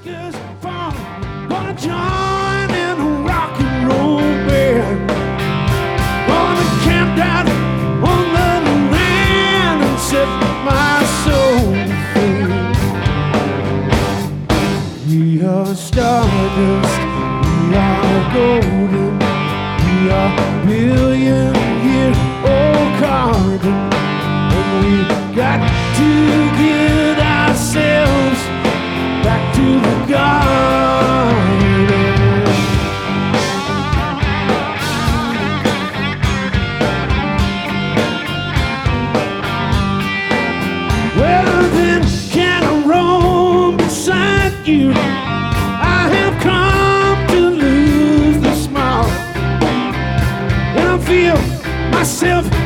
Cause I'm gonna join in a rock and roll band. Gonna camp out on the land and set my soul free. We are stardust, we are golden, we are billion-year-old carbon, and we got to get ourselves back to the garden. Well then, can I roam beside you? I have come to lose the smile, and I feel myself